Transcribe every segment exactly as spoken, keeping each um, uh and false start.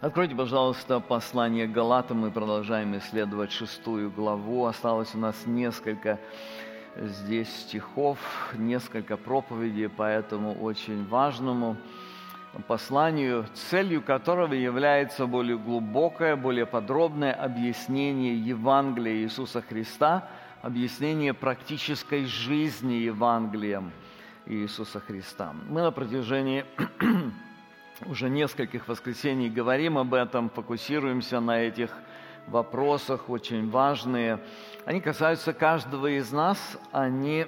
Откройте, пожалуйста, послание к Галатам. Мы продолжаем исследовать шестую главу. Осталось у нас несколько здесь стихов, несколько проповедей по этому очень важному посланию, целью которого является более глубокое, более подробное объяснение Евангелия Иисуса Христа, объяснение практической жизни Евангелием Иисуса Христа. Мы на протяжении уже нескольких воскресений говорим об этом, фокусируемся на этих вопросах, очень важные. Они касаются каждого из нас, они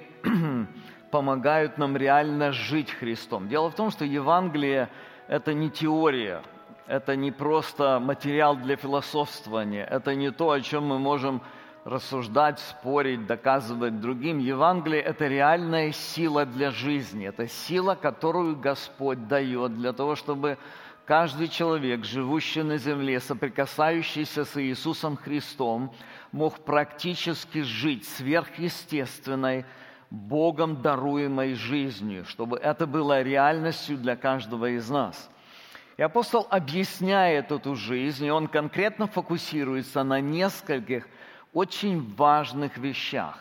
помогают нам реально жить Христом. Дело в том, что Евангелие – это не теория, это не просто материал для философствования, это не то, о чем мы можем рассуждать, спорить, доказывать другим. Евангелие – это реальная сила для жизни, это сила, которую Господь дает для того, чтобы каждый человек, живущий на земле, соприкасающийся с Иисусом Христом, мог практически жить сверхъестественной, Богом даруемой жизнью, чтобы это было реальностью для каждого из нас. И апостол объясняет эту жизнь, и он конкретно фокусируется на нескольких очень важных вещах.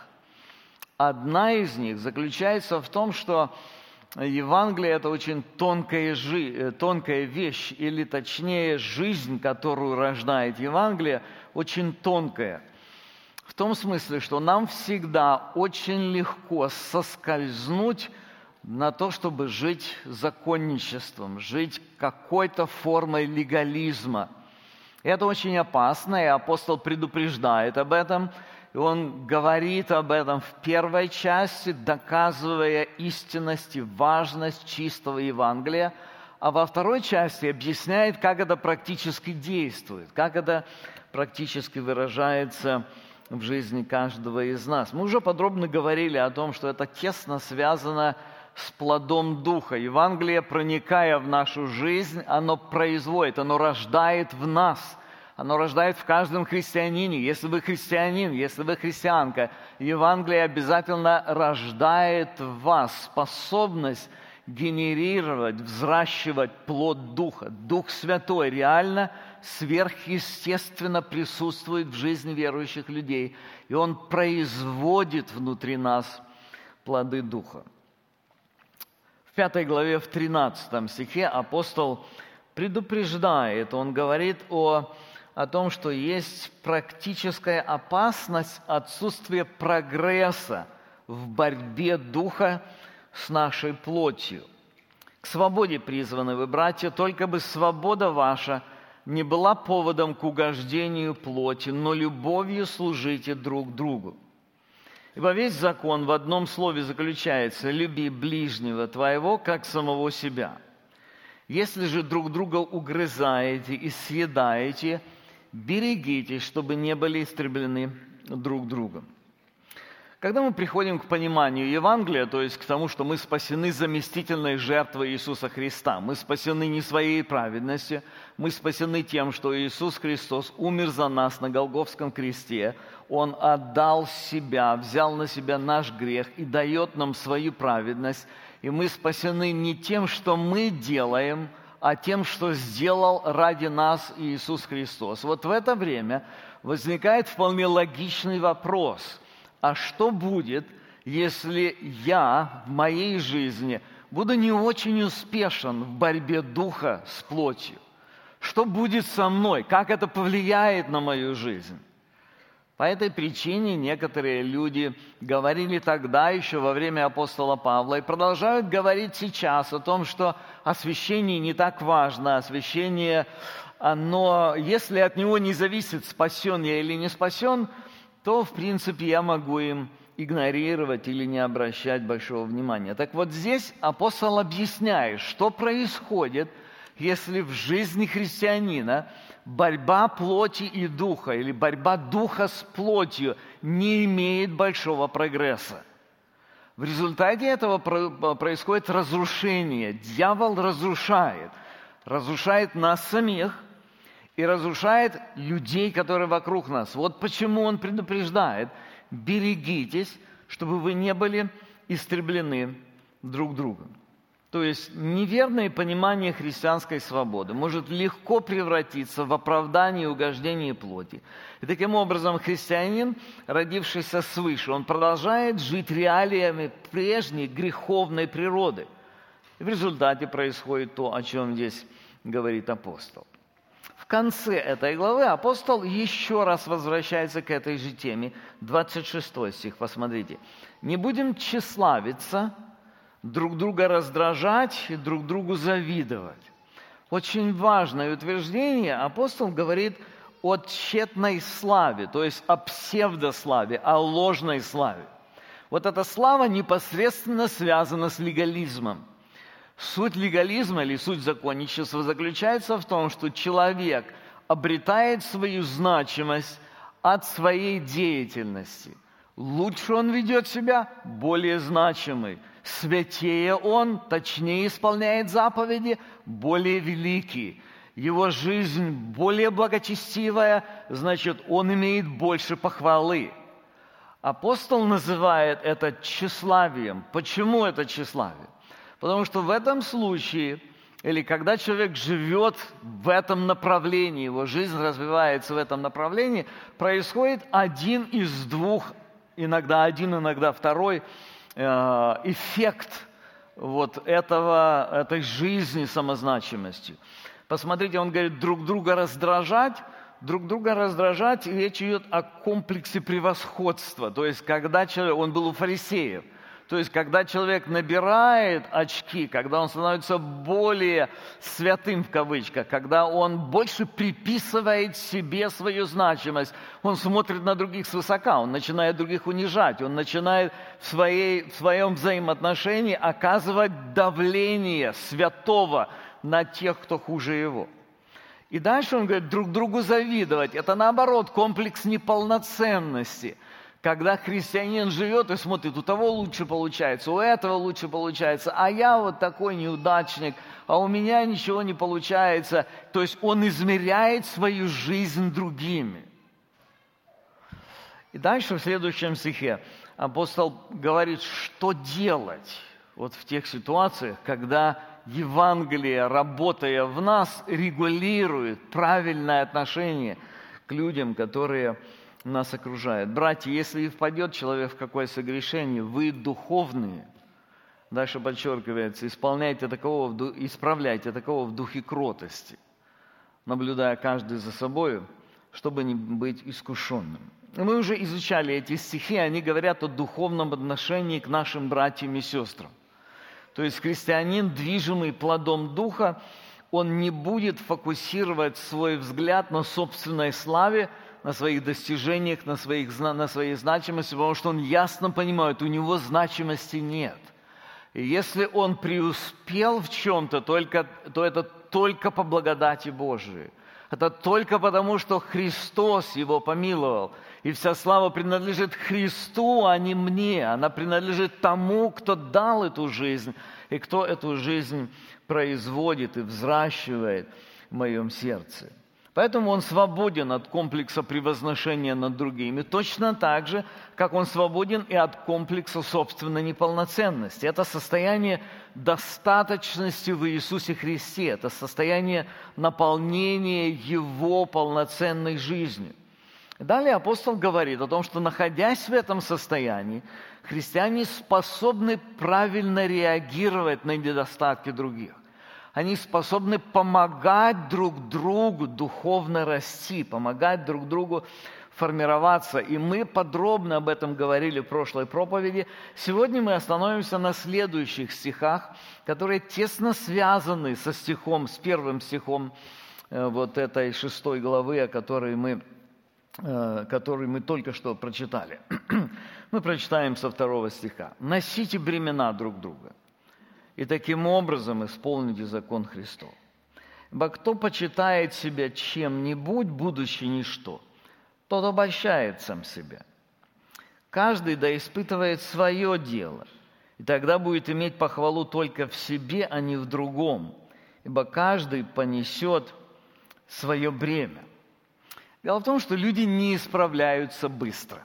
Одна из них заключается в том, что Евангелие – это очень тонкая, жи- тонкая вещь, или точнее жизнь, которую рождает Евангелие, очень тонкая. В том смысле, что нам всегда очень легко соскользнуть на то, чтобы жить законничеством, жить какой-то формой легализма. Это очень опасно, и апостол предупреждает об этом, и он говорит об этом в первой части, доказывая истинность и важность чистого Евангелия, а во второй части объясняет, как это практически действует, как это практически выражается в жизни каждого из нас. Мы уже подробно говорили о том, что это тесно связано с плодом Духа. Евангелие, проникая в нашу жизнь, оно производит, оно рождает в нас, оно рождает в каждом христианине. Если вы христианин, если вы христианка, Евангелие обязательно рождает в вас способность генерировать, взращивать плод Духа. Дух Святой реально сверхъестественно присутствует в жизни верующих людей, и Он производит внутри нас плоды Духа. В пятой главе, в тринадцатом стихе апостол предупреждает, он говорит о, о том, что есть практическая опасность отсутствия прогресса в борьбе Духа с нашей плотью. К свободе призваны вы, братья, только бы свобода ваша не была поводом к угождению плоти, но любовью служите друг другу. Ибо весь закон в одном слове заключается: люби ближнего твоего, как самого себя. Если же друг друга угрызаете и съедаете, берегитесь, чтобы не были истреблены друг другом. Когда мы приходим к пониманию Евангелия, то есть к тому, что мы спасены заместительной жертвой Иисуса Христа, мы спасены не своей праведностью, мы спасены тем, что Иисус Христос умер за нас на Голгофском кресте, Он отдал себя, взял на себя наш грех и дает нам свою праведность, и мы спасены не тем, что мы делаем, а тем, что сделал ради нас Иисус Христос. Вот в это время возникает вполне логичный вопрос: а что будет, если я в моей жизни буду не очень успешен в борьбе Духа с плотью? Что будет со мной? Как это повлияет на мою жизнь? По этой причине некоторые люди говорили тогда, еще во время апостола Павла, и продолжают говорить сейчас о том, что освящение не так важно. Освящение, оно, если от него не зависит, спасен я или не спасен, то, в принципе, я могу им игнорировать или не обращать большого внимания. Так вот здесь апостол объясняет, что происходит, если в жизни христианина борьба плоти и духа, или борьба духа с плотью не имеет большого прогресса. В результате этого происходит разрушение. Дьявол разрушает. Разрушает нас самих и разрушает людей, которые вокруг нас. Вот почему он предупреждает: берегитесь, чтобы вы не были истреблены друг другом. То есть неверное понимание христианской свободы может легко превратиться в оправдание и угождение плоти. И таким образом христианин, родившийся свыше, он продолжает жить реалиями прежней греховной природы. И в результате происходит то, о чем здесь говорит апостол. В конце этой главы апостол еще раз возвращается к этой же теме. двадцать шестой стих, посмотрите. «Не будем тщеславиться, друг друга раздражать и друг другу завидовать». Очень важное утверждение. Апостол говорит о тщетной славе, то есть о псевдославе, о ложной славе. Вот эта слава непосредственно связана с легализмом. Суть легализма или суть законничества заключается в том, что человек обретает свою значимость от своей деятельности. Лучше он ведет себя, более значимый. Святее он, точнее исполняет заповеди, более великий. Его жизнь более благочестивая, значит, он имеет больше похвалы. Апостол называет это тщеславием. Почему это тщеславие? Потому что в этом случае, или когда человек живет в этом направлении, его жизнь развивается в этом направлении, происходит один из двух, иногда один, иногда второй, эффект вот этого, этой жизни самозначимостью. Посмотрите, он говорит, друг друга раздражать, друг друга раздражать, и речь идет о комплексе превосходства. То есть, когда человек, он был у фарисеев, то есть, когда человек набирает очки, когда он становится более святым, в кавычках, когда он больше приписывает себе свою значимость, он смотрит на других свысока, он начинает других унижать, он начинает в, своей, в своем взаимоотношении оказывать давление святого на тех, кто хуже его. И дальше он говорит, друг другу завидовать. Это наоборот комплекс неполноценности. Когда христианин живет и смотрит, у того лучше получается, у этого лучше получается, а я вот такой неудачник, а у меня ничего не получается. То есть он измеряет свою жизнь другими. И дальше в следующем стихе апостол говорит, что делать вот в тех ситуациях, когда Евангелие, работая в нас, регулирует правильное отношение к людям, которые нас окружают. Братья, если и впадет человек в какое согрешение, вы духовные, дальше подчеркивается, исполняйте такого, исправляйте такого в духе кротости, наблюдая каждый за собою, чтобы не быть искушенным. И мы уже изучали эти стихи, они говорят о духовном отношении к нашим братьям и сестрам. То есть христианин, движимый плодом Духа, он не будет фокусировать свой взгляд на собственной славе, на своих достижениях, на, своих, на своей значимости, потому что он ясно понимает, у него значимости нет. И если он преуспел в чем-то, только, то это только по благодати Божией. Это только потому, что Христос его помиловал. И вся слава принадлежит Христу, а не мне. Она принадлежит тому, кто дал эту жизнь, и кто эту жизнь производит и взращивает в моем сердце. Поэтому он свободен от комплекса превозношения над другими, точно так же, как он свободен и от комплекса собственной неполноценности. Это состояние достаточности в Иисусе Христе, это состояние наполнения Его полноценной жизнью. Далее апостол говорит о том, что, находясь в этом состоянии, христиане способны правильно реагировать на недостатки других. Они способны помогать друг другу духовно расти, помогать друг другу формироваться. И мы подробно об этом говорили в прошлой проповеди. Сегодня мы остановимся на следующих стихах, которые тесно связаны со стихом, с первым стихом вот этой шестой главы, о которой мы, который мы только что прочитали. Мы прочитаем со второго стиха. «Носите бремена друг друга, и таким образом исполните закон Христов. Ибо кто почитает себя чем-нибудь, будучи ничто, тот обольщает сам себя. Каждый да испытывает свое дело, и тогда будет иметь похвалу только в себе, а не в другом, ибо каждый понесет свое бремя». Дело в том, что люди не исправляются быстро.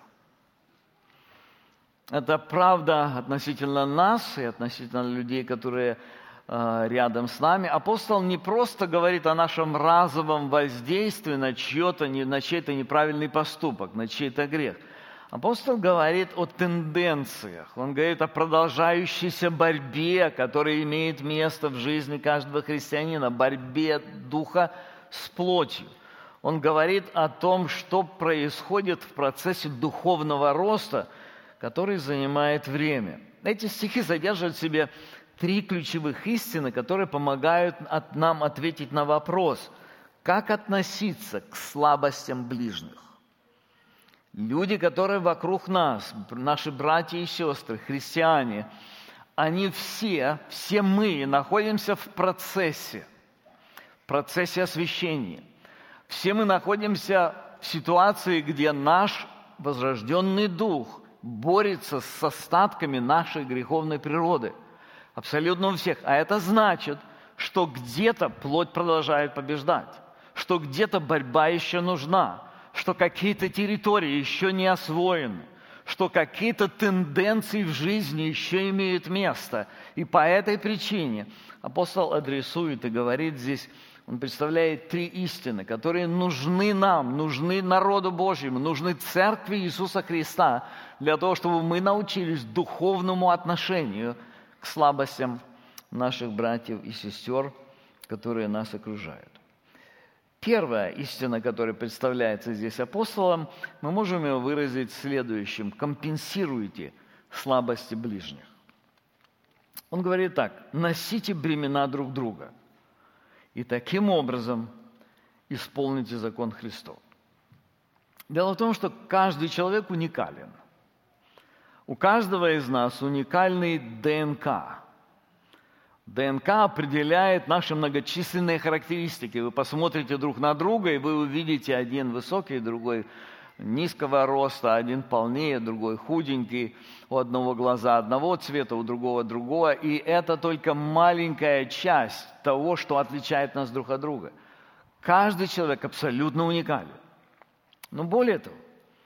Это правда относительно нас и относительно людей, которые рядом с нами. Апостол не просто говорит о нашем разовом воздействии на, чьё-то, на чей-то неправильный поступок, на чей-то грех. Апостол говорит о тенденциях, он говорит о продолжающейся борьбе, которая имеет место в жизни каждого христианина, борьбе духа с плотью. Он говорит о том, что происходит в процессе духовного роста, который занимает время. Эти стихи содержат в себе три ключевых истины, которые помогают от нам ответить на вопрос, как относиться к слабостям ближних. Люди, которые вокруг нас, наши братья и сестры, христиане, они все, все мы находимся в процессе, в процессе освящения. Все мы находимся в ситуации, где наш возрожденный дух борется с остатками нашей греховной природы. Абсолютно у всех. А это значит, что где-то плоть продолжает побеждать, что где-то борьба еще нужна, что какие-то территории еще не освоены, что какие-то тенденции в жизни еще имеют место. И по этой причине апостол адресует и говорит здесь, он представляет три истины, которые нужны нам, нужны народу Божьему, нужны церкви Иисуса Христа, для того, чтобы мы научились духовному отношению к слабостям наших братьев и сестер, которые нас окружают. Первая истина, которая представляется здесь апостолом, мы можем ее выразить следующим: компенсируйте слабости ближних. Он говорит так: носите бремена друг друга и таким образом исполните закон Христов. Дело в том, что каждый человек уникален. У каждого из нас уникальный ДНК. ДНК определяет наши многочисленные характеристики. Вы посмотрите друг на друга, и вы увидите один высокий, другой низкого роста, один полнее, другой худенький, у одного глаза одного цвета, у другого другого. И это только маленькая часть того, что отличает нас друг от друга. Каждый человек абсолютно уникален. Но более того,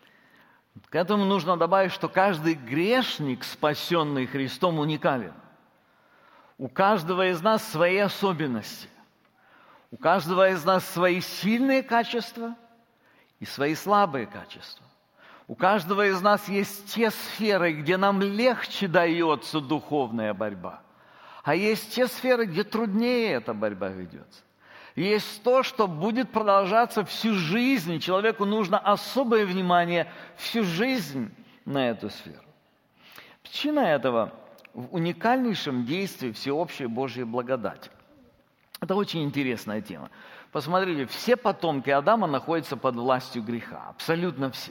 к этому нужно добавить, что каждый грешник, спасенный Христом, уникален. У каждого из нас свои особенности. У каждого из нас свои сильные качества и свои слабые качества. У каждого из нас есть те сферы, где нам легче дается духовная борьба. А есть те сферы, где труднее эта борьба ведется. Есть то, что будет продолжаться всю жизнь. Человеку нужно особое внимание всю жизнь на эту сферу. Причина этого в уникальнейшем действии всеобщей Божьей благодати. Это очень интересная тема. Посмотрите, все потомки Адама находятся под властью греха. Абсолютно все.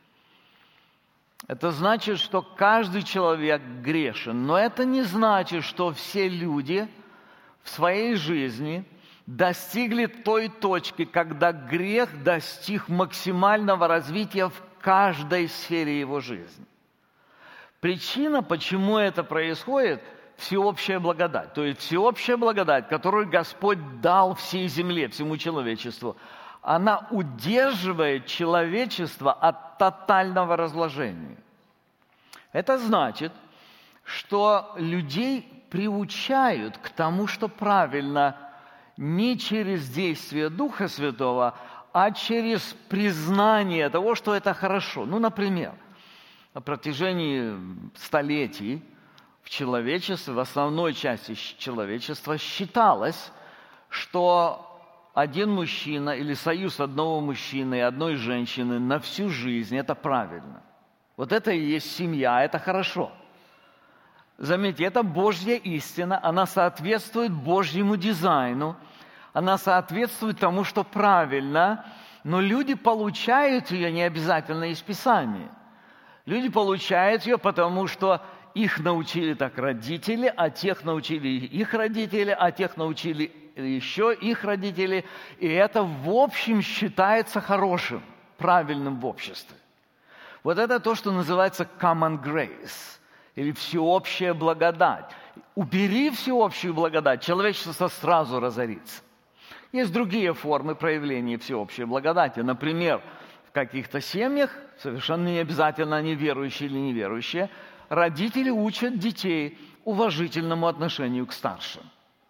Это значит, что каждый человек грешен. Но это не значит, что все люди в своей жизни достигли той точки, когда грех достиг максимального развития в каждой сфере его жизни. Причина, почему это происходит, всеобщая благодать. То есть всеобщая благодать, которую Господь дал всей земле, всему человечеству, она удерживает человечество от тотального разложения. Это значит, что людей приучают к тому, что правильно, не через действие Духа Святого, а через признание того, что это хорошо. Ну, например, на протяжении столетий в человечестве, в основной части человечества считалось, что один мужчина или союз одного мужчины и одной женщины на всю жизнь – это правильно. Вот это и есть семья, это хорошо. Заметьте, это Божья истина, она соответствует Божьему дизайну, она соответствует тому, что правильно, но люди получают ее не обязательно из Писания. Люди получают ее, потому что их научили так родители, а тех научили их родители, а тех научили еще их родители. И это в общем считается хорошим, правильным в обществе. Вот это то, что называется common grace, или всеобщая благодать. Убери всеобщую благодать, человечество сразу разорится. Есть другие формы проявления всеобщей благодати. Например, в каких-то семьях, совершенно не обязательно они верующие или неверующие, родители учат детей уважительному отношению к старшим.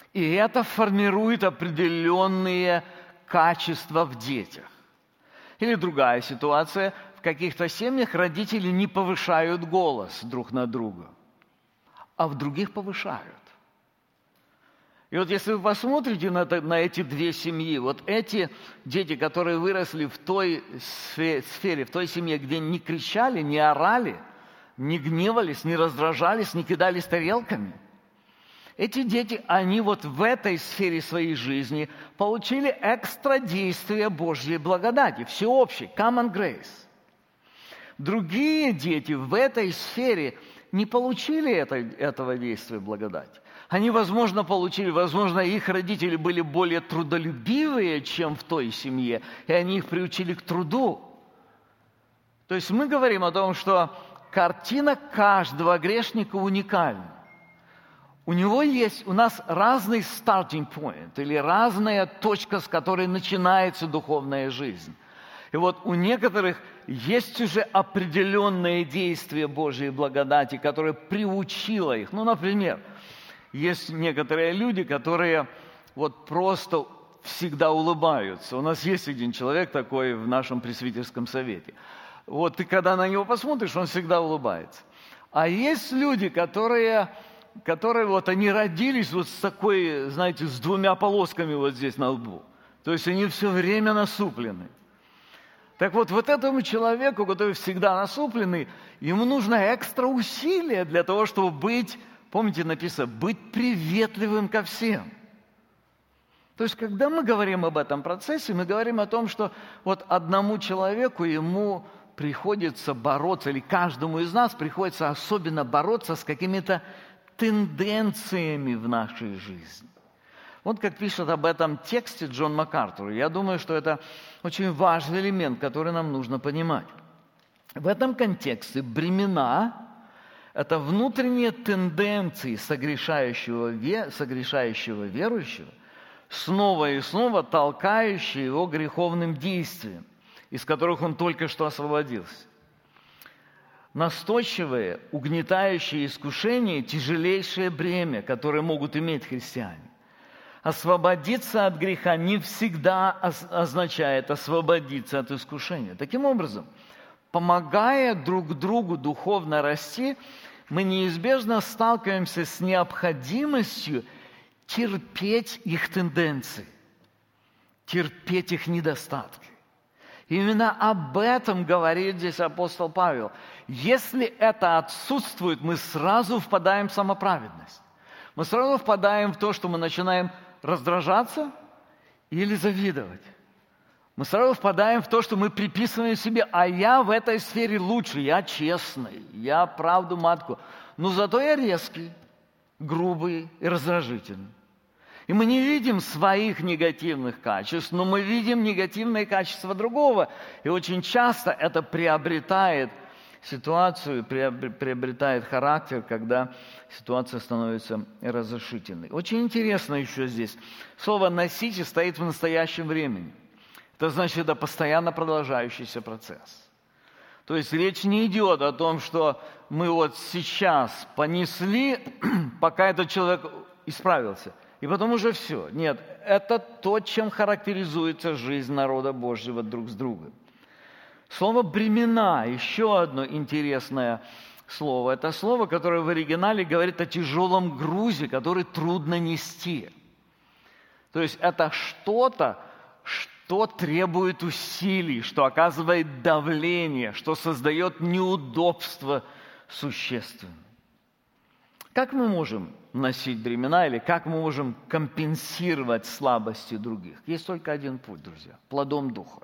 И это формирует определенные качества в детях. Или другая ситуация. В каких-то семьях родители не повышают голос друг на друга, а в других повышают. И вот если вы посмотрите на, это, на эти две семьи, вот эти дети, которые выросли в той сфере, в той семье, где не кричали, не орали, не гневались, не раздражались, не кидались тарелками, эти дети, они вот в этой сфере своей жизни получили экстрадействие Божьей благодати, всеобщей, common grace. Другие дети в этой сфере не получили это, этого действия благодати. Они, возможно, получили, возможно, их родители были более трудолюбивые, чем в той семье, и они их приучили к труду. То есть мы говорим о том, что картина каждого грешника уникальна. У него есть, у нас разный starting point, или разная точка, с которой начинается духовная жизнь. И вот у некоторых есть уже определенные действия Божьей благодати, которое приучило их. Ну, например, есть некоторые люди, которые вот просто всегда улыбаются. У нас есть один человек такой в нашем пресвитерском совете. Вот ты когда на него посмотришь, он всегда улыбается. А есть люди, которые, которые вот они родились вот с такой, знаете, с двумя полосками вот здесь на лбу. То есть они все время насуплены. Так вот, вот этому человеку, который всегда насупленный, ему нужно экстра усилия для того, чтобы быть, помните, написано, быть приветливым ко всем. То есть, когда мы говорим об этом процессе, мы говорим о том, что вот одному человеку ему приходится бороться, или каждому из нас приходится особенно бороться с какими-то тенденциями в нашей жизни. Вот как пишет об этом тексте Джон МакАртур. Я думаю, что это очень важный элемент, который нам нужно понимать. В этом контексте бремена – это внутренние тенденции согрешающего, согрешающего верующего, снова и снова толкающие его греховным действиям, из которых он только что освободился. Настойчивые, угнетающие искушения – тяжелейшее бремя, которое могут иметь христиане. Освободиться от греха не всегда означает освободиться от искушения. Таким образом, помогая друг другу духовно расти, мы неизбежно сталкиваемся с необходимостью терпеть их тенденции, терпеть их недостатки. Именно об этом говорит здесь апостол Павел. Если это отсутствует, мы сразу впадаем в самоправедность. Мы сразу впадаем в то, что мы начинаем раздражаться или завидовать. Мы сразу впадаем в то, что мы приписываем себе, а я в этой сфере лучше, я честный, я правду матку. Но зато я резкий, грубый и раздражительный. И мы не видим своих негативных качеств, но мы видим негативные качества другого. И очень часто это приобретает ситуацию, приобретает характер, когда ситуация становится разрешительной. Очень интересно еще здесь. Слово «носите» стоит в настоящем времени. Это значит, это постоянно продолжающийся процесс. То есть речь не идет о том, что мы вот сейчас понесли, пока этот человек исправился, и потом уже все. Нет, это то, чем характеризуется жизнь народа Божьего друг с другом. Слово «бремена» – еще одно интересное слово. Это слово, которое в оригинале говорит о тяжелом грузе, который трудно нести. То есть это что-то, что требует усилий, что оказывает давление, что создает неудобства существенные. Как мы можем носить бремена или как мы можем компенсировать слабости других? Есть только один путь, друзья – плодом Духа.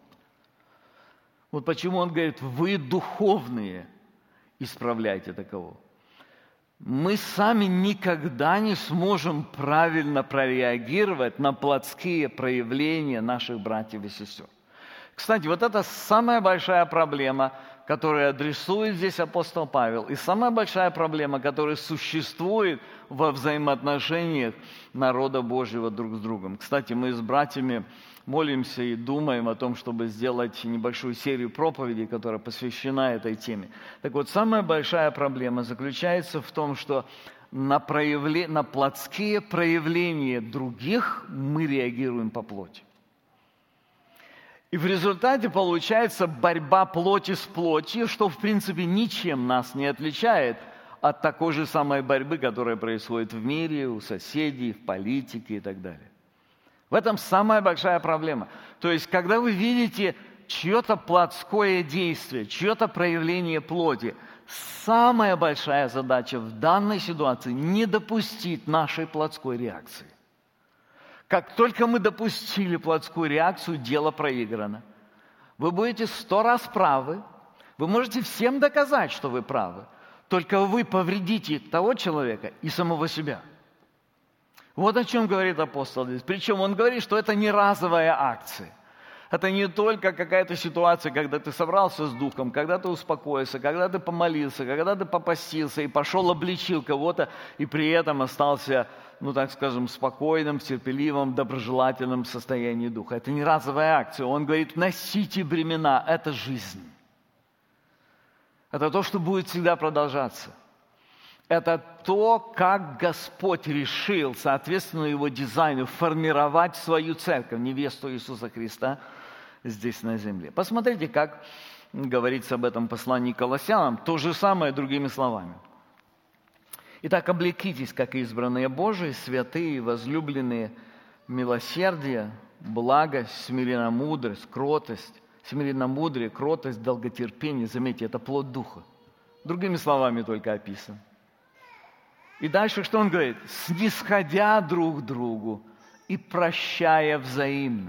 Вот почему он говорит, вы духовные, исправляйте таково. Мы сами никогда не сможем правильно прореагировать на плотские проявления наших братьев и сестер. Кстати, вот это самая большая проблема, которую адресует здесь апостол Павел, и самая большая проблема, которая существует во взаимоотношениях народа Божьего друг с другом. Кстати, мы с братьями молимся и думаем о том, чтобы сделать небольшую серию проповедей, которая посвящена этой теме. Так вот, самая большая проблема заключается в том, что на, проявле... на плотские проявления других мы реагируем по плоти. И в результате получается борьба плоти с плотью, что в принципе ничем нас не отличает от такой же самой борьбы, которая происходит в мире, у соседей, в политике и так далее. В этом самая большая проблема. То есть, когда вы видите чье-то плотское действие, чье-то проявление плоти, самая большая задача в данной ситуации – не допустить нашей плотской реакции. Как только мы допустили плотскую реакцию, дело проиграно. Вы будете сто раз правы, вы можете всем доказать, что вы правы, только вы повредите того человека и самого себя. Вот о чем говорит апостол здесь. Причем он говорит, что это не разовая акция. Это не только какая-то ситуация, когда ты собрался с духом, когда ты успокоился, когда ты помолился, когда ты попастился и пошел обличил кого-то, и при этом остался, ну так скажем, спокойным, терпеливым, доброжелательным состоянии духа. Это не разовая акция. Он говорит, носите бремена, это жизнь. Это то, что будет всегда продолжаться. Это то, как Господь решил, соответственно Его дизайну, формировать свою церковь, невесту Иисуса Христа, здесь на земле. Посмотрите, как говорится об этом послании к Колоссянам, то же самое другими словами. Итак, облекитесь, как избранные Божии, святые, возлюбленные, милосердие, благость, смиренномудрость, кротость, смиренномудрие, кротость, долготерпение. Заметьте, это плод Духа. Другими словами только описан. И дальше что он говорит? Снисходя друг к другу и прощая взаимно.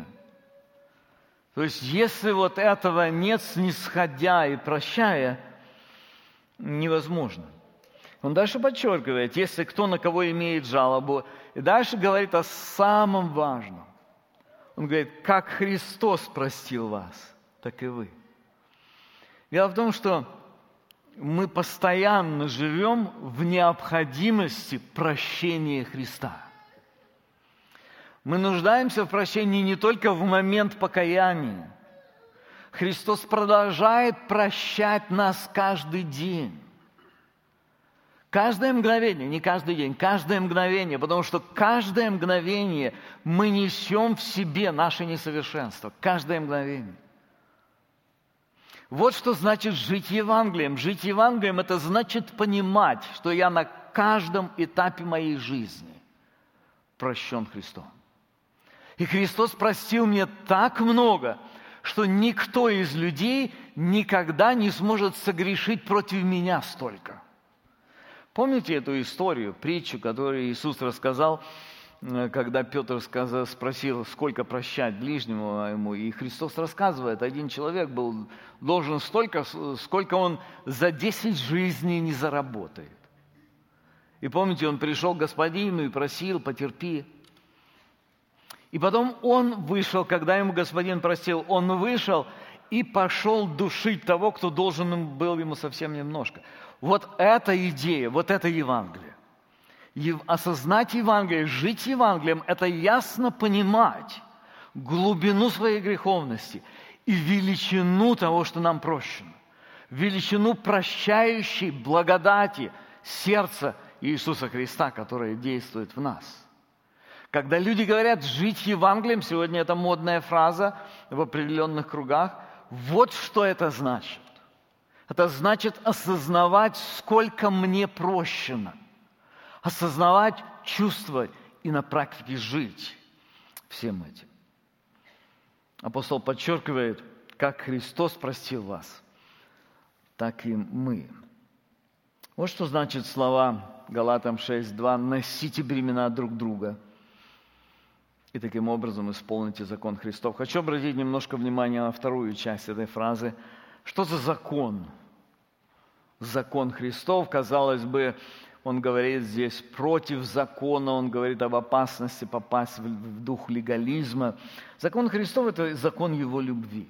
То есть, если вот этого нет, снисходя и прощая, невозможно. Он дальше подчеркивает, если кто на кого имеет жалобу, и дальше говорит о самом важном. Он говорит, как Христос простил вас, так и вы. Дело в том, что мы постоянно живем в необходимости прощения Христа. Мы нуждаемся в прощении не только в момент покаяния. Христос продолжает прощать нас каждый день. Каждое мгновение, не каждый день, каждое мгновение, потому что каждое мгновение мы несем в себе наше несовершенство. Каждое мгновение. Вот что значит жить Евангелием. Жить Евангелием – это значит понимать, что я на каждом этапе моей жизни прощен Христом. И Христос простил мне так много, что никто из людей никогда не сможет согрешить против меня столько. Помните эту историю, притчу, которую Иисус рассказал, когда Петр сказал, спросил, сколько прощать ближнему ему, и Христос рассказывает, один человек был должен столько, сколько он за десять жизней не заработает. И помните, он пришел к господину и просил, потерпи. И потом он вышел, когда ему господин простил, он вышел и пошел душить того, кто должен был ему совсем немножко. Вот эта идея, вот это Евангелие. Осознать Евангелие, жить Евангелием – это ясно понимать глубину своей греховности и величину того, что нам прощено. Величину прощающей благодати сердца Иисуса Христа, которое действует в нас. Когда люди говорят «жить Евангелием», сегодня это модная фраза в определенных кругах, вот что это значит. Это значит осознавать, сколько мне прощено. Осознавать, чувствовать и на практике жить всем этим. Апостол подчеркивает, как Христос простил вас, так и мы. Вот что значит слова Галатам шесть два: «Носите бремена друг друга и таким образом исполните закон Христов». Хочу обратить немножко внимания на вторую часть этой фразы. Что за закон? Закон Христов, казалось бы, он говорит здесь против закона, он говорит об опасности попасть в дух легализма. Закон Христов – это закон Его любви.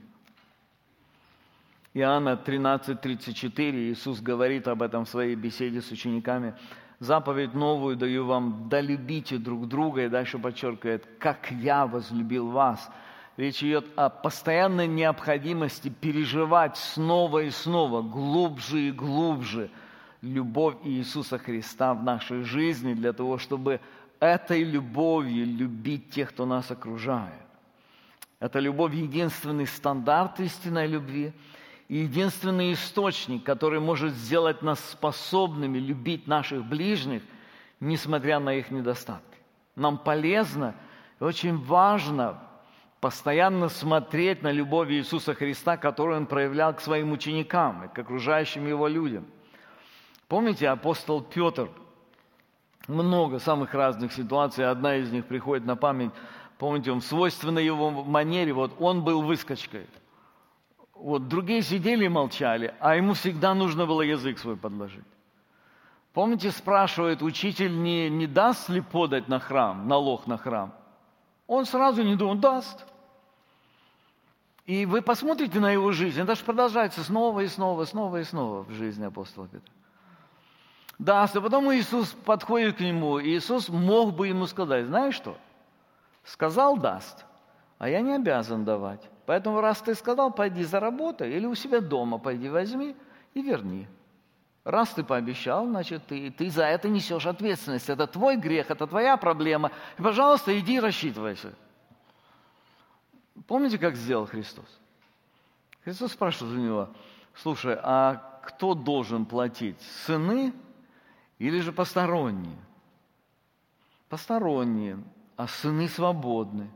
Иоанна тринадцать тридцать четыре, Иисус говорит об этом в своей беседе с учениками. «Заповедь новую даю вам, да любите друг друга», и дальше подчеркивает, «как я возлюбил вас». Речь идет о постоянной необходимости переживать снова и снова, глубже и глубже любовь Иисуса Христа в нашей жизни для того, чтобы этой любовью любить тех, кто нас окружает. Эта любовь – единственный стандарт истинной любви и единственный источник, который может сделать нас способными любить наших ближних, несмотря на их недостатки. Нам полезно и очень важно постоянно смотреть на любовь Иисуса Христа, которую Он проявлял к своим ученикам и к окружающим Его людям. Помните, апостол Петр, много самых разных ситуаций, одна из них приходит на память. Помните, он в свойственной его манере, вот он был выскочкой. Вот другие сидели и молчали, а ему всегда нужно было язык свой подложить. Помните, спрашивает, учитель не, не даст ли подать на храм, налог на храм? Он сразу не думает, даст. И вы посмотрите на его жизнь, это же продолжается снова и снова, снова и снова в жизни апостола Петра. Даст, а потом Иисус подходит к нему, и Иисус мог бы ему сказать, знаешь что? Сказал, даст, а я не обязан давать. Поэтому, раз ты сказал, пойди заработай, или у себя дома пойди возьми и верни. Раз ты пообещал, значит, ты, ты за это несешь ответственность. Это твой грех, это твоя проблема. И, пожалуйста, иди и рассчитывайся. Помните, как сделал Христос? Христос спрашивает у него, слушай, а кто должен платить? Сыны или же посторонние? Посторонние, а сыны свободны.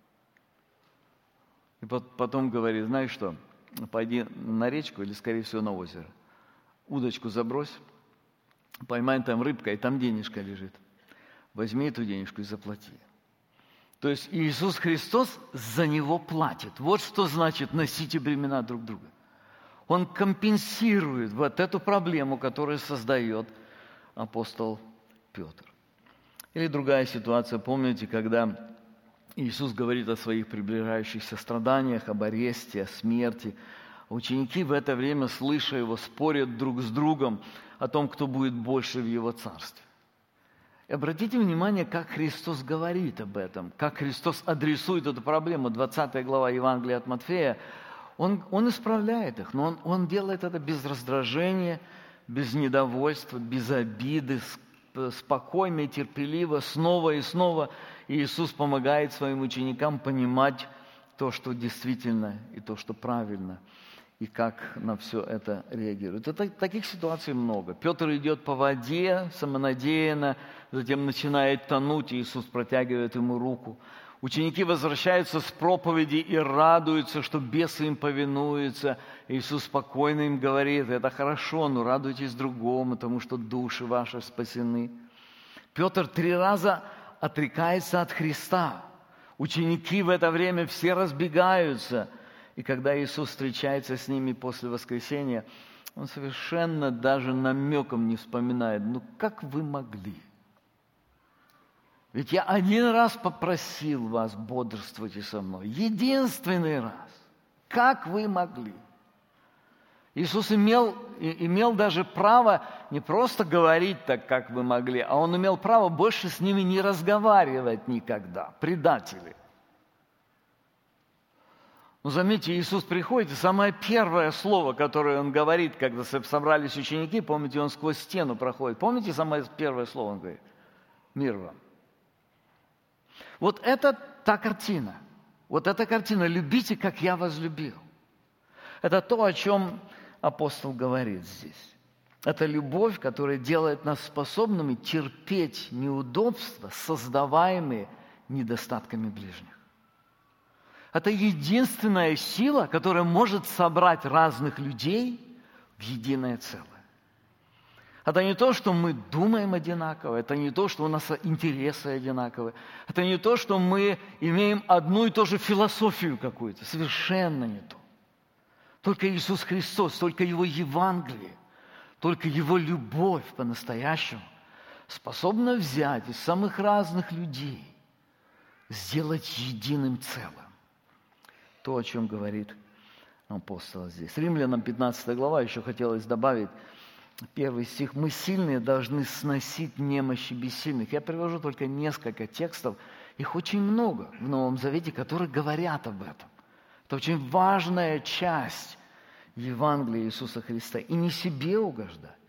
И потом говорит, знаешь что, пойди на речку или, скорее всего, на озеро. Удочку забрось, поймай там рыбка, и там денежка лежит. Возьми эту денежку и заплати. То есть Иисус Христос за него платит. Вот что значит носите бремена друг друга. Он компенсирует вот эту проблему, которую создает апостол Петр. Или другая ситуация, помните, когда Иисус говорит о своих приближающихся страданиях, об аресте, о смерти. Ученики в это время, слыша Его, спорят друг с другом о том, кто будет больше в Его царстве. И обратите внимание, как Христос говорит об этом, как Христос адресует эту проблему. двадцатая глава Евангелия от Матфея. Он, он исправляет их, но он, он делает это без раздражения, без недовольства, без обиды, спокойно и терпеливо, снова и снова. И Иисус помогает своим ученикам понимать то, что действительно, и то, что правильно, и как на все это реагирует. Это, таких ситуаций много. Петр идет по воде самонадеянно, затем начинает тонуть, и Иисус протягивает ему руку. Ученики возвращаются с проповеди и радуются, что бесы им повинуются. Иисус спокойно им говорит, это хорошо, но радуйтесь другому, потому что души ваши спасены. Петр три раза отрекается от Христа. Ученики в это время все разбегаются. И когда Иисус встречается с ними после воскресения, Он совершенно даже намеком не вспоминает, ну как вы могли? Ведь я один раз попросил вас, бодрствуйте со мной. Единственный раз. Как вы могли? Иисус имел, имел даже право не просто говорить так, как вы могли, а Он имел право больше с ними не разговаривать никогда. Предатели. Но заметьте, Иисус приходит, и самое первое слово, которое Он говорит, когда собрались ученики, помните, Он сквозь стену проходит. Помните самое первое слово Он говорит? Мир вам. Вот это та картина. Вот эта картина. Любите, как я вас любил. Это то, о чем апостол говорит здесь. Это любовь, которая делает нас способными терпеть неудобства, создаваемые недостатками ближних. Это единственная сила, которая может собрать разных людей в единое целое. Это не то, что мы думаем одинаково, это не то, что у нас интересы одинаковые, это не то, что мы имеем одну и ту же философию какую-то, совершенно не то. Только Иисус Христос, только Его Евангелие, только Его любовь по-настоящему способна взять из самых разных людей, сделать единым целым. То, о чем говорит апостол здесь. Римлянам пятнадцатая глава, еще хотелось добавить, первый стих. «Мы сильные должны сносить немощи бессильных». Я привожу только несколько текстов, их очень много в Новом Завете, которые говорят об этом. Это очень важная часть Евангелия Иисуса Христа. И не себе угождать,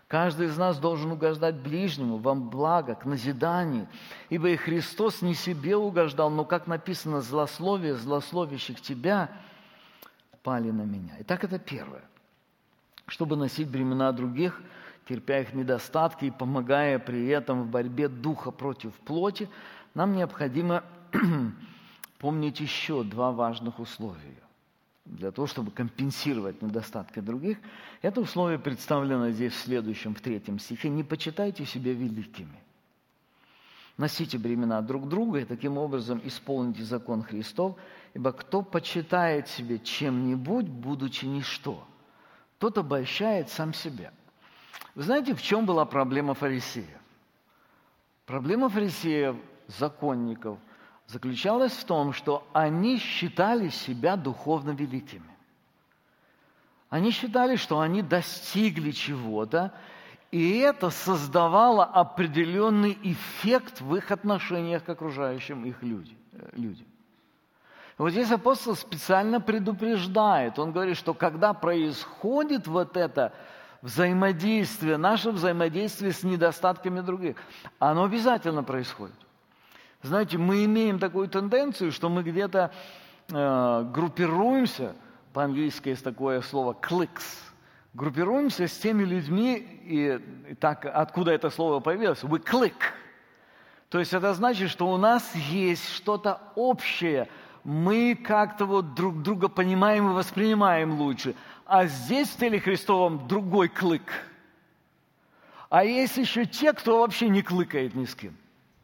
Каждый из нас должен угождать ближнему, вам благо, к назиданию. Ибо и Христос не себе угождал, но, как написано, злословие злословящих тебя пали на меня. Итак, это первое. Чтобы носить бремена других, терпя их недостатки и помогая при этом в борьбе духа против плоти, нам необходимо помнить еще два важных условия. Для того, чтобы компенсировать недостатки других, это условие представлено здесь в следующем, в третьем стихе. «Не почитайте себя великими». Носите бремена друг друга и таким образом исполните закон Христов, ибо кто почитает себя чем-нибудь, будучи ничто, тот обольщает сам себя. Вы знаете, в чем была проблема фарисеев? Проблема фарисеев, законников, заключалась в том, что они считали себя духовно великими. Они считали, что они достигли чего-то, и это создавало определенный эффект в их отношениях к окружающим их людям. Вот здесь апостол специально предупреждает. Он говорит, что когда происходит вот это взаимодействие, наше взаимодействие с недостатками других, оно обязательно происходит. Знаете, мы имеем такую тенденцию, что мы где-то э, группируемся, по-английски есть такое слово «clicks», группируемся с теми людьми, и, и так, откуда это слово появилось, we click. То есть это значит, что у нас есть что-то общее, мы как-то вот друг друга понимаем и воспринимаем лучше. А здесь в теле Христовом другой клик. А есть еще те, кто вообще не кликает ни с кем.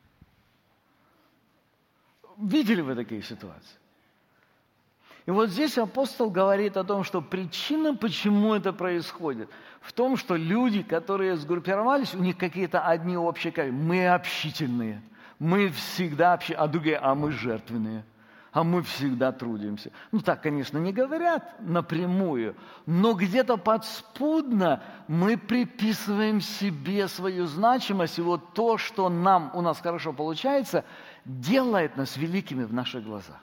Видели вы такие ситуации? И вот здесь апостол говорит о том, что причина, почему это происходит, в том, что люди, которые сгруппировались, у них какие-то одни общие качества. Мы общительные, мы всегда общи, а другие, а мы жертвенные, а мы всегда трудимся. Ну так, конечно, не говорят напрямую, но где-то подспудно мы приписываем себе свою значимость, и вот то, что нам, у нас хорошо получается, делает нас великими в наших глазах.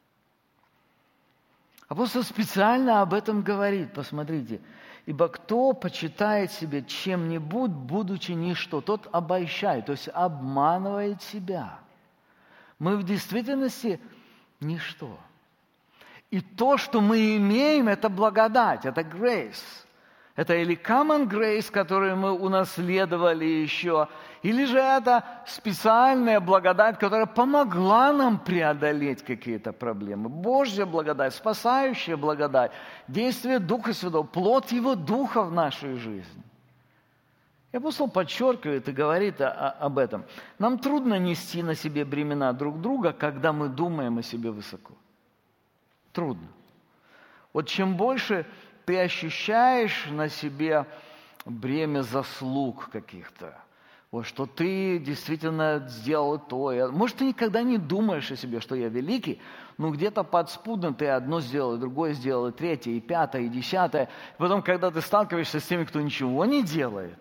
Апостол специально об этом говорит, посмотрите. «Ибо кто почитает себя чем-нибудь, будучи ничто, тот обольщает», то есть обманывает себя. Мы в действительности ничто. И то, что мы имеем, это благодать, это grace. Это или common grace, которую мы унаследовали еще, или же это специальная благодать, которая помогла нам преодолеть какие-то проблемы. Божья благодать, спасающая благодать, действие Духа Святого, плод Его Духа в нашей жизни. И апостол подчеркивает и говорит о, о, об этом. Нам трудно нести на себе бремена друг друга, когда мы думаем о себе высоко. Трудно. Вот чем больше ты ощущаешь на себе бремя заслуг каких-то, вот, что ты действительно сделал то. Может, ты никогда не думаешь о себе, что я великий, но где-то подспудно ты одно сделал, и другое сделал, и третье, и пятое, и десятое. И потом, когда ты сталкиваешься с теми, кто ничего не делает,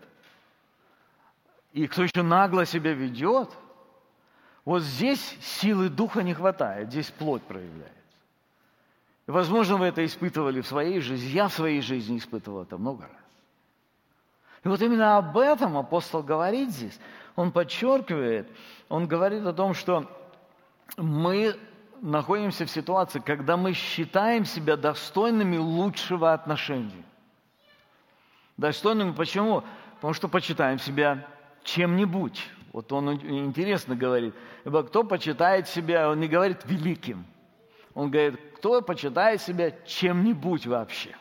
и кто еще нагло себя ведет, вот здесь силы духа не хватает, здесь плоть проявляется. И, возможно, вы это испытывали в своей жизни. Я в своей жизни испытывал это много раз. И вот именно об этом апостол говорит здесь. Он подчеркивает, он говорит о том, что мы находимся в ситуации, когда мы считаем себя достойными лучшего отношения. Достойными почему? Потому что почитаем себя чем-нибудь. Вот он интересно говорит. Ибо кто почитает себя, он не говорит великим. Он говорит, кто почитает себя чем-нибудь вообще.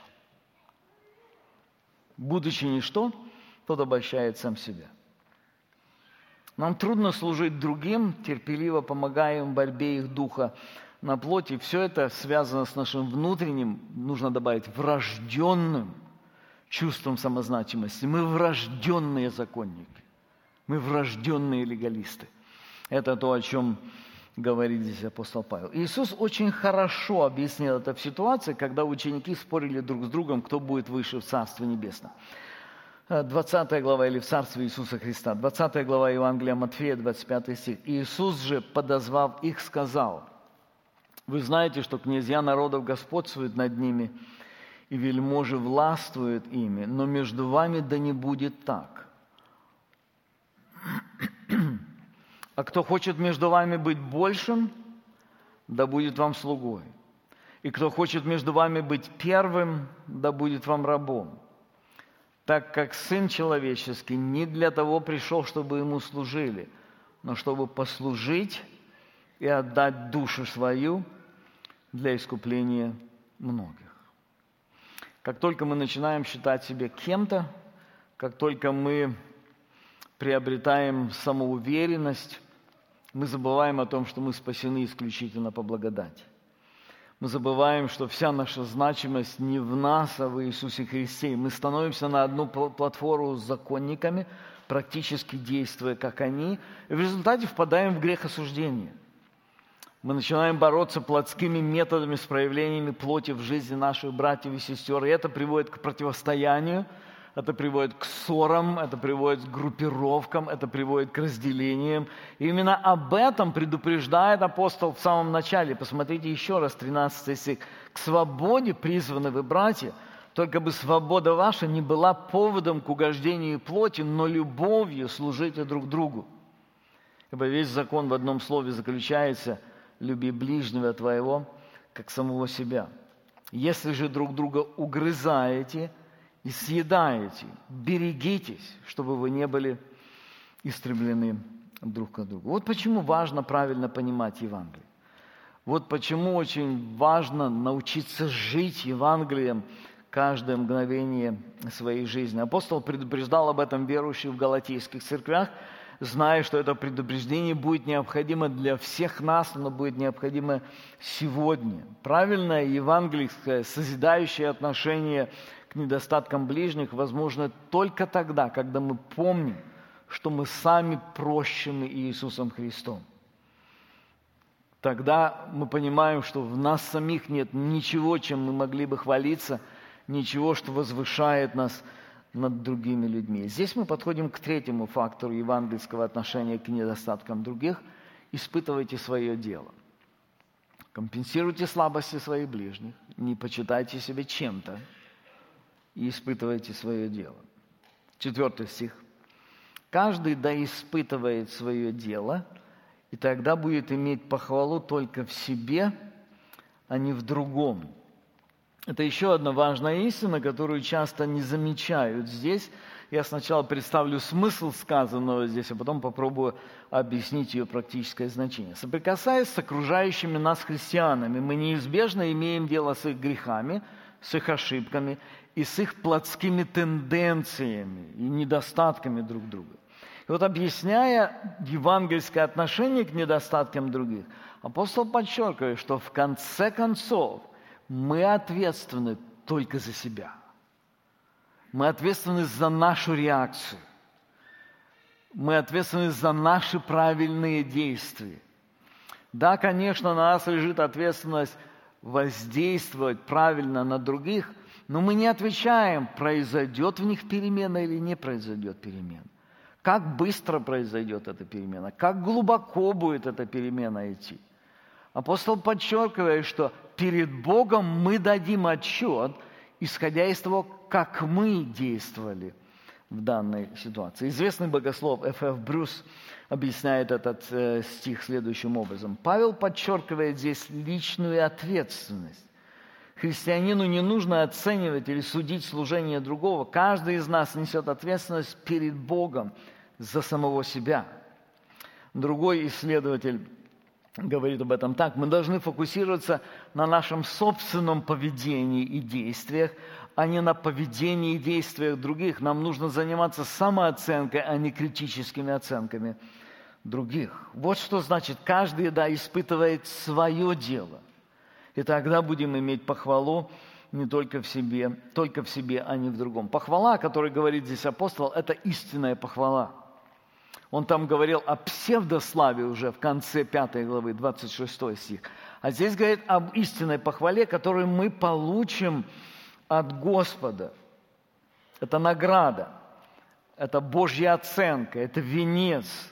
Будучи ничто, тот обольщает сам себя. Нам трудно служить другим, терпеливо помогая им в борьбе их духа на плоти. Все это связано с нашим внутренним, нужно добавить, врожденным чувством самозначимости. Мы врожденные законники. Мы врожденные легалисты. Это то, о чем говорит здесь апостол Павел. Иисус очень хорошо объяснил это в ситуации, когда ученики спорили друг с другом, кто будет выше в Царстве Небесном. двадцатая глава, или в Царстве Иисуса Христа. двадцатая глава Евангелия Матфея, двадцать пятый стих. Иисус же, подозвав их, сказал: «Вы знаете, что князья народов господствуют над ними, и вельможи властвуют ими, но между вами да не будет так. А кто хочет между вами быть большим, да будет вам слугой. И кто хочет между вами быть первым, да будет вам рабом. Так как Сын Человеческий не для того пришел, чтобы Ему служили, но чтобы послужить и отдать душу свою для искупления многих. Как только мы начинаем считать себя кем-то, как только мы приобретаем самоуверенность, мы забываем о том, что мы спасены исключительно по благодати. Мы забываем, что вся наша значимость не в нас, а в Иисусе Христе. Мы становимся на одну платформу с законниками, практически действуя, как они, и в результате впадаем в грех осуждения. Мы начинаем бороться плотскими методами с проявлениями плоти в жизни наших братьев и сестер, и это приводит к противостоянию, это приводит к ссорам, это приводит к группировкам, это приводит к разделениям. И именно об этом предупреждает апостол в самом начале. Посмотрите еще раз, тринадцатый стих. «К свободе призваны вы, братья, только бы свобода ваша не была поводом к угождению плоти, но любовью служите друг другу. Ибо весь закон в одном слове заключается: люби ближнего твоего, как самого себя. Если же друг друга угрызаете и съедаете, берегитесь, чтобы вы не были истреблены друг от друга». Вот почему важно правильно понимать Евангелие. Вот почему очень важно научиться жить Евангелием каждое мгновение своей жизни. Апостол предупреждал об этом верующих в галатийских церквях, зная, что это предупреждение будет необходимо для всех нас, оно будет необходимо сегодня. Правильное евангельское созидающее отношение к недостаткам ближних возможно только тогда, когда мы помним, что мы сами прощены Иисусом Христом. Тогда мы понимаем, что в нас самих нет ничего, чем мы могли бы хвалиться, ничего, что возвышает нас над другими людьми. Здесь мы подходим к третьему фактору евангельского отношения к недостаткам других. Испытывайте свое дело. Компенсируйте слабости своих ближних, не почитайте себя чем-то и испытывайте свое дело. Четвертый стих. «Каждый да испытывает свое дело, и тогда будет иметь похвалу только в себе, а не в другом». Это еще одна важная истина, которую часто не замечают здесь. Я сначала представлю смысл сказанного здесь, а потом попробую объяснить ее практическое значение. Соприкасаясь с окружающими нас христианами, мы неизбежно имеем дело с их грехами, с их ошибками и с их плотскими тенденциями и недостатками друг друга. И вот объясняя евангельское отношение к недостаткам других, апостол подчеркивает, что в конце концов мы ответственны только за себя. Мы ответственны за нашу реакцию. Мы ответственны за наши правильные действия. Да, конечно, на нас лежит ответственность воздействовать правильно на других, но мы не отвечаем, произойдет в них перемена или не произойдет перемена. Как быстро произойдет эта перемена, как глубоко будет эта перемена идти. Апостол подчеркивает, что перед Богом мы дадим отчет, исходя из того, как мы действовали в данной ситуации. Известный богослов Эф Эф Брюс объясняет этот э, стих следующим образом. Павел подчеркивает здесь личную ответственность. Христианину не нужно оценивать или судить служение другого. Каждый из нас несет ответственность перед Богом за самого себя. Другой исследователь говорит об этом так. Мы должны фокусироваться на нашем собственном поведении и действиях, а не на поведении и действиях других. Нам нужно заниматься самооценкой, а не критическими оценками других. Вот что значит, каждый, да, испытывает свое дело. И тогда будем иметь похвалу не только в себе, только в себе, а не в другом. Похвала, о которой говорит здесь апостол, это истинная похвала. Он там говорил о псевдославе уже в конце пятой главы, двадцать шестой стих. А здесь говорит об истинной похвале, которую мы получим от Господа. Это награда, это Божья оценка, это венец,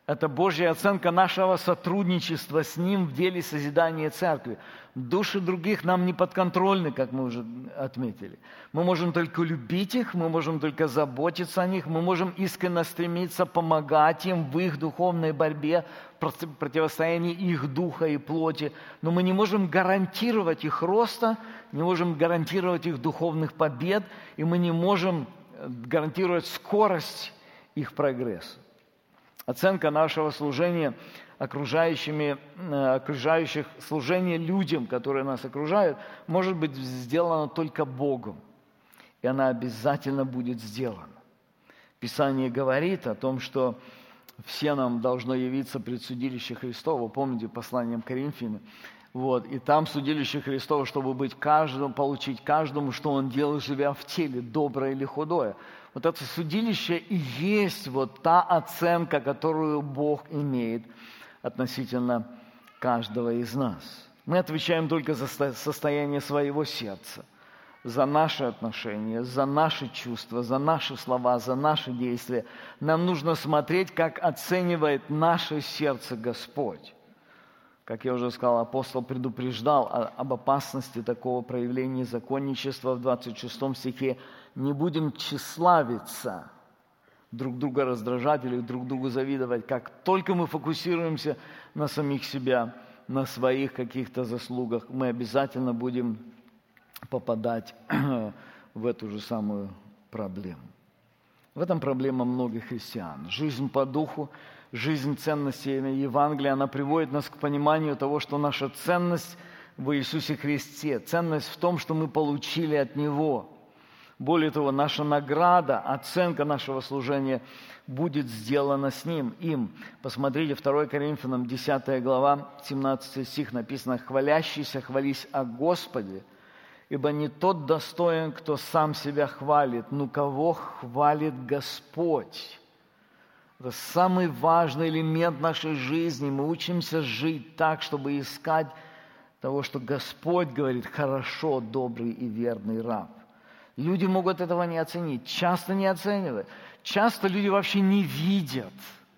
Это Божья оценка нашего сотрудничества с Ним в деле созидания церкви. Души других нам не подконтрольны, как мы уже отметили. Мы можем только любить их, мы можем только заботиться о них, мы можем искренне стремиться помогать им в их духовной борьбе, в противостоянии их духа и плоти. Но мы не можем гарантировать их роста, не можем гарантировать их духовных побед, и мы не можем гарантировать скорость их прогресса. Оценка нашего служения окружающими, окружающих, служение людям, которые нас окружают, может быть сделана только Богом. И она обязательно будет сделана. Писание говорит о том, что все нам должно явиться пред судилище Христово. Помните посланием Коринфянам? Вот. И там судилище Христово, чтобы быть каждому, получить каждому, что он делал, живя в теле, доброе или худое. Вот это судилище и есть вот та оценка, которую Бог имеет относительно каждого из нас. Мы отвечаем только за состояние своего сердца, за наши отношения, за наши чувства, за наши слова, за наши действия. Нам нужно смотреть, как оценивает наше сердце Господь. Как я уже сказал, апостол предупреждал об опасности такого проявления законничества в двадцать шестом стихе. Не будем тщеславиться, друг друга раздражать или друг другу завидовать. Как только мы фокусируемся на самих себя, на своих каких-то заслугах, мы обязательно будем попадать в эту же самую проблему. В этом проблема многих христиан. Жизнь по духу, жизнь ценностями Евангелия, она приводит нас к пониманию того, что наша ценность в Иисусе Христе, ценность в том, что мы получили от Него. Более того, наша награда, оценка нашего служения будет сделана с Ним, им. Посмотрите, второе Коринфянам, десятая глава, семнадцатый стих написано: «Хвалящийся хвались о Господе, ибо не тот достоин, кто сам себя хвалит, но кого хвалит Господь». Это самый важный элемент нашей жизни. Мы учимся жить так, чтобы искать того, что Господь говорит: «Хорошо, добрый и верный раб». Люди могут этого не оценить, часто не оценивают. Часто люди вообще не видят.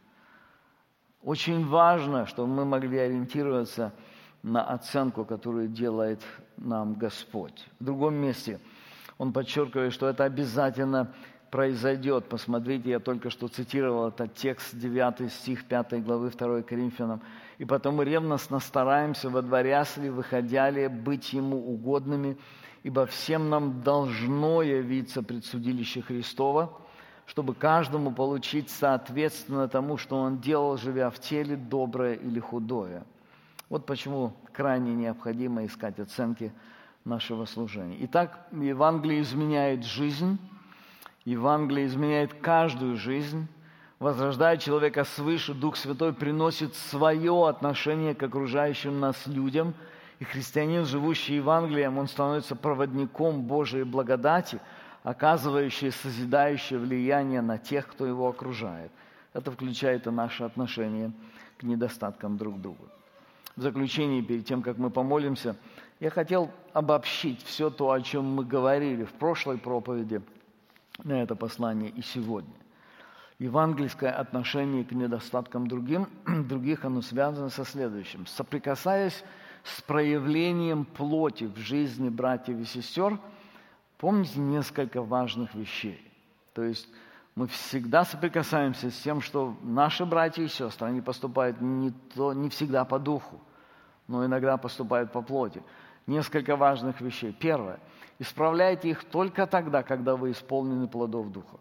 Очень важно, чтобы мы могли ориентироваться на оценку, которую делает нам Господь. В другом месте он подчеркивает, что это обязательно произойдет. Посмотрите, я только что цитировал этот текст, девятый стих пятой главы второе Коринфянам. «И потому ревностно стараемся, водворясь ли, выходя ли, быть Ему угодными, ибо всем нам должно явиться пред судилище Христово, чтобы каждому получить соответственно тому, что он делал, живя в теле, доброе или худое». Вот почему крайне необходимо искать оценки нашего служения. Итак, Евангелие изменяет жизнь, Евангелие изменяет каждую жизнь, возрождая человека свыше, Дух Святой приносит свое отношение к окружающим нас людям, и христианин, живущий Евангелием, он становится проводником Божией благодати, оказывающей созидающее влияние на тех, кто его окружает. Это включает и наше отношение к недостаткам друг друга. В заключение, перед тем, как мы помолимся, я хотел обобщить все то, о чем мы говорили в прошлой проповеди на это послание и сегодня. Евангельское отношение к недостаткам другим, других, оно связано со следующим. Соприкасаясь с проявлением плоти в жизни братьев и сестер, помните несколько важных вещей. То есть мы всегда соприкасаемся с тем, что наши братья и сестры, они поступают не, то, не всегда по духу, но иногда поступают по плоти. Несколько важных вещей. Первое. Исправляйте их только тогда, когда вы исполнены плодов Духа.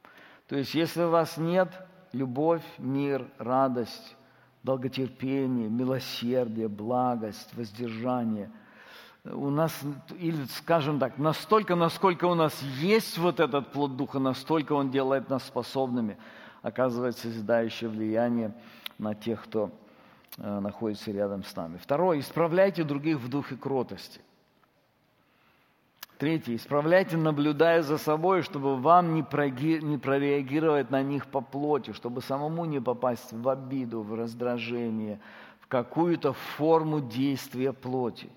То есть, если у вас нет любовь, мир, радость, долготерпение, милосердие, благость, воздержание, у нас, или, скажем так, настолько, насколько у нас есть вот этот плод Духа, настолько он делает нас способными оказывать созидающее влияние на тех, кто э, находится рядом с нами. Второе. Исправляйте других в духе кротости. Третье. Исправляйте, наблюдая за собой, чтобы вам не, проги... не прореагировать на них по плоти, чтобы самому не попасть в обиду, в раздражение, в какую-то форму действия плоти.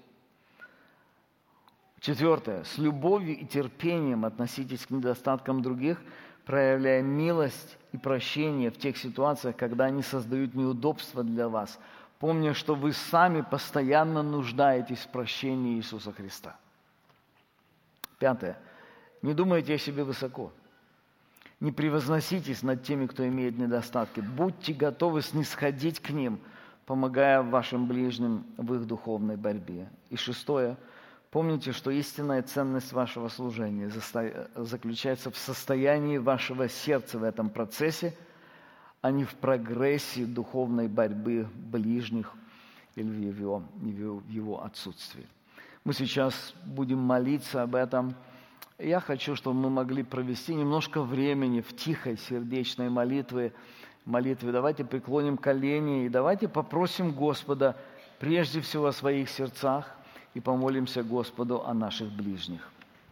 Четвертое. С любовью и терпением относитесь к недостаткам других, проявляя милость и прощение в тех ситуациях, когда они создают неудобства для вас, помня, что вы сами постоянно нуждаетесь в прощении Иисуса Христа. Пятое. Не думайте о себе высоко. Не превозноситесь над теми, кто имеет недостатки. Будьте готовы снисходить к ним, помогая вашим ближним в их духовной борьбе. И шестое. Помните, что истинная ценность вашего служения заключается в состоянии вашего сердца в этом процессе, а не в прогрессе духовной борьбы ближних или в его, в его отсутствии. Мы сейчас будем молиться об этом. Я хочу, чтобы мы могли провести немножко времени в тихой сердечной молитве. молитве. Давайте преклоним колени и давайте попросим Господа прежде всего о своих сердцах и помолимся Господу о наших ближних.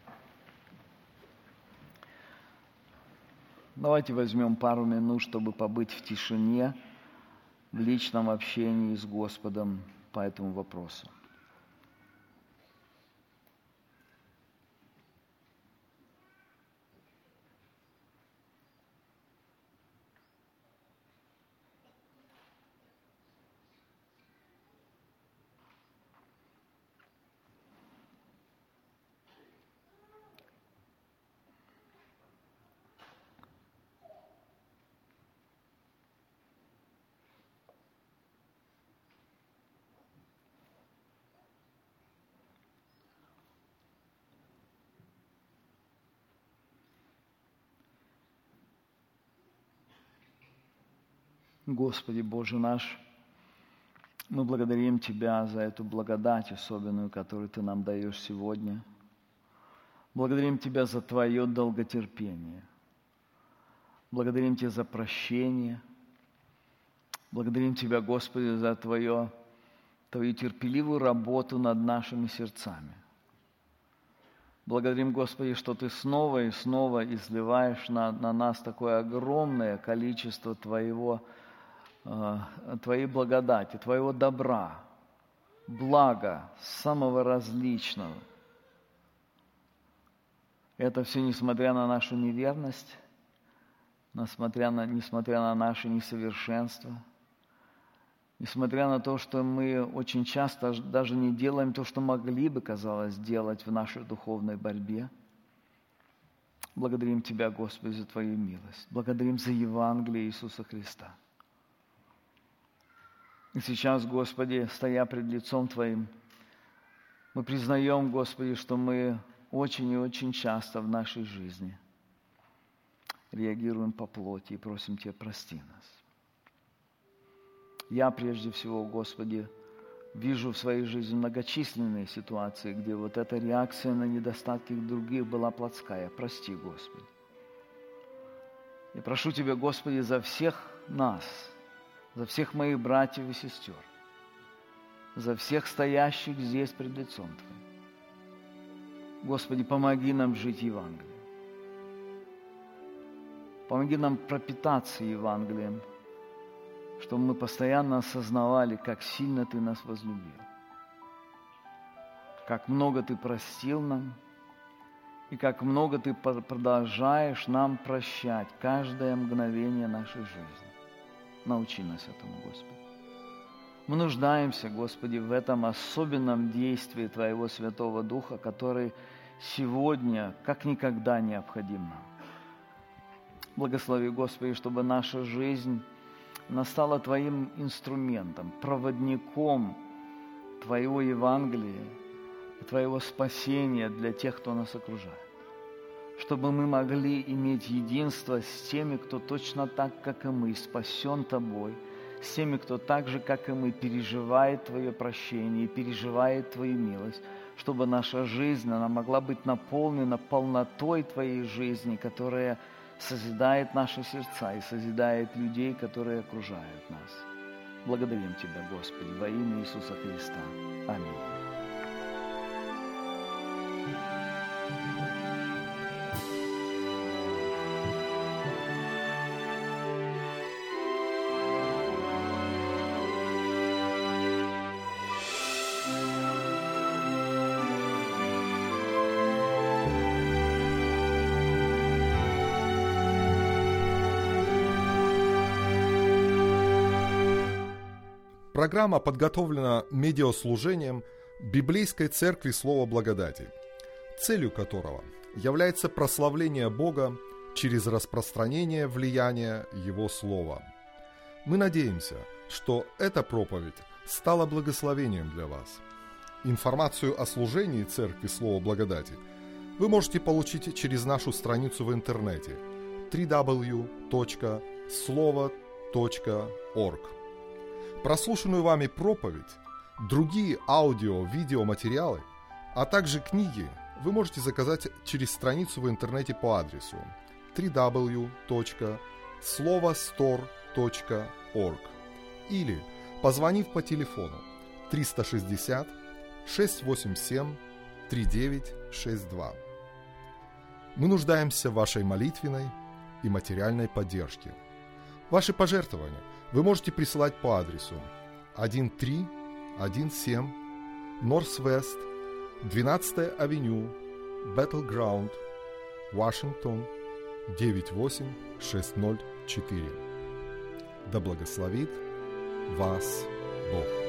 Давайте возьмем пару минут, чтобы побыть в тишине, в личном общении с Господом по этому вопросу. Господи Боже наш, мы благодарим Тебя за эту благодать особенную, которую Ты нам даешь сегодня. Благодарим Тебя за Твое долготерпение. Благодарим Тебя за прощение. Благодарим Тебя, Господи, за Твое, Твою терпеливую работу над нашими сердцами. Благодарим, Господи, что Ты снова и снова изливаешь на, на нас такое огромное количество Твоего Твоей благодати, Твоего добра, блага, самого различного. Это все несмотря на нашу неверность, несмотря на, несмотря на наше несовершенство, несмотря на то, что мы очень часто даже не делаем то, что могли бы, казалось, делать в нашей духовной борьбе. Благодарим Тебя, Господи, за Твою милость. Благодарим за Евангелие Иисуса Христа. И сейчас, Господи, стоя пред лицом Твоим, мы признаем, Господи, что мы очень и очень часто в нашей жизни реагируем по плоти и просим Тебя, прости нас. Я прежде всего, Господи, вижу в своей жизни многочисленные ситуации, где вот эта реакция на недостатки других была плотская. Прости, Господи. И прошу Тебя, Господи, за всех нас, за всех моих братьев и сестер, за всех стоящих здесь пред лицом Твоим. Господи, помоги нам жить Евангелием. Помоги нам пропитаться Евангелием, чтобы мы постоянно осознавали, как сильно Ты нас возлюбил, как много Ты простил нам, и как много Ты продолжаешь нам прощать каждое мгновение нашей жизни. Научи нас этому, Господи. Мы нуждаемся, Господи, в этом особенном действии Твоего Святого Духа, который сегодня как никогда необходим нам. Благослови, Господи, чтобы наша жизнь она стала Твоим инструментом, проводником Твоего Евангелия и Твоего спасения для тех, кто нас окружает. Чтобы мы могли иметь единство с теми, кто точно так, как и мы, спасен Тобой, с теми, кто так же, как и мы, переживает Твое прощение, переживает Твою милость, чтобы наша жизнь, она могла быть наполнена полнотой Твоей жизни, которая созидает наши сердца и созидает людей, которые окружают нас. Благодарим Тебя, Господи, во имя Иисуса Христа. Аминь. Программа подготовлена медиаслужением Библейской Церкви Слова Благодати, целью которого является прославление Бога через распространение влияния Его Слова. Мы надеемся, что эта проповедь стала благословением для вас. Информацию о служении Церкви Слова Благодати вы можете получить через нашу страницу в интернете дабл ю дабл ю дабл ю точка слово точка орг. Прослушанную вами проповедь, другие аудио-видеоматериалы, а также книги вы можете заказать через страницу в интернете по адресу дабл ю дабл ю дабл ю точка слово стор точка орг или позвонив по телефону триста шестьдесят шестьсот восемьдесят семь тридцать девять шестьдесят два. Мы нуждаемся в вашей молитвенной и материальной поддержке. Ваши пожертвования вы можете присылать по адресу тысяча триста семнадцать Норс-Вест, двенадцатая авеню, Battleground, Вашингтон, девять восемь шесть ноль четыре. Да благословит вас Бог.